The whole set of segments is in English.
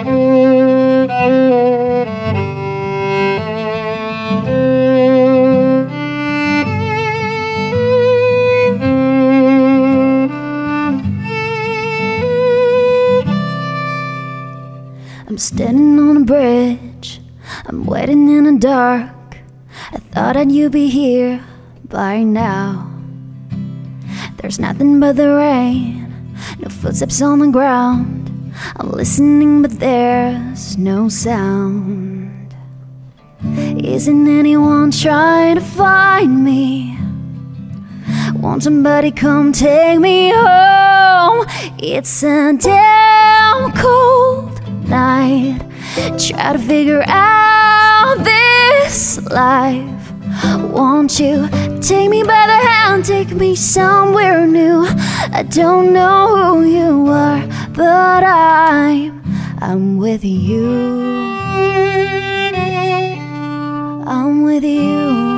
I'm standing on a bridge, I'm waiting in the dark. I thought that you'd be here by now. There's nothing but the rain, no footsteps on the ground. I'm listening but there's no sound. Isn't anyone trying to find me? Won't somebody come take me home? It's a damn cold night. Try to figure out this life. Won't you take me by the hand, take me somewhere new? I don't know who you are, but I'm with you. I'm with you.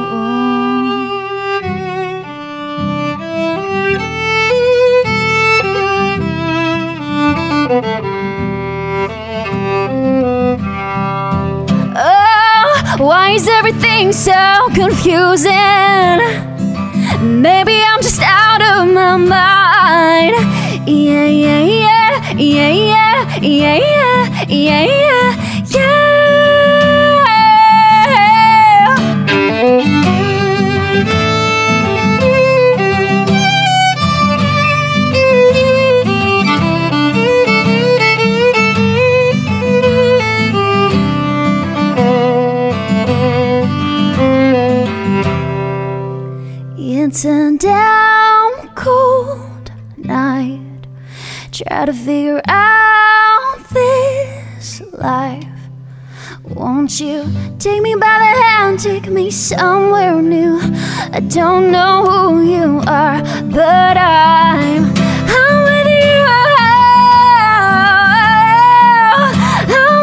Why is everything so confusing? Maybe I'm just out of my mind. Yeah, yeah, yeah, yeah, yeah, yeah, yeah, yeah, yeah. It's a damn cold night. Try to figure out this life. Won't you take me by the hand, take me somewhere new? I don't know who you are, but I'm with you. I'm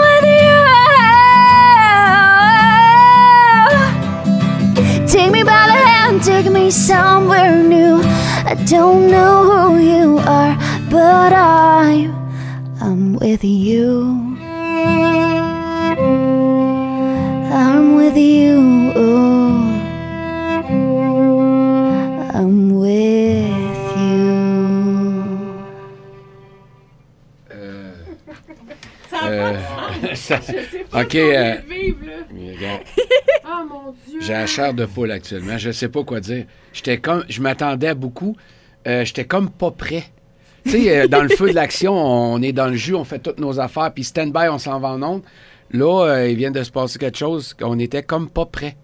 with you. Take me by the hand, take me somewhere new. I don't know who you are, but I'm with you. I'm with you. I'm with you. Ça, je sais pas OK. Vivre, là. Oh mon Dieu. J'ai la chair de poule actuellement. Je sais pas quoi dire. Je m'attendais à beaucoup. J'étais comme pas prêt. Tu sais, dans le feu de l'action, on est dans le jus, on fait toutes nos affaires, puis stand-by, on s'en va en ondes. Là, il vient de se passer quelque chose, on était comme pas prêt.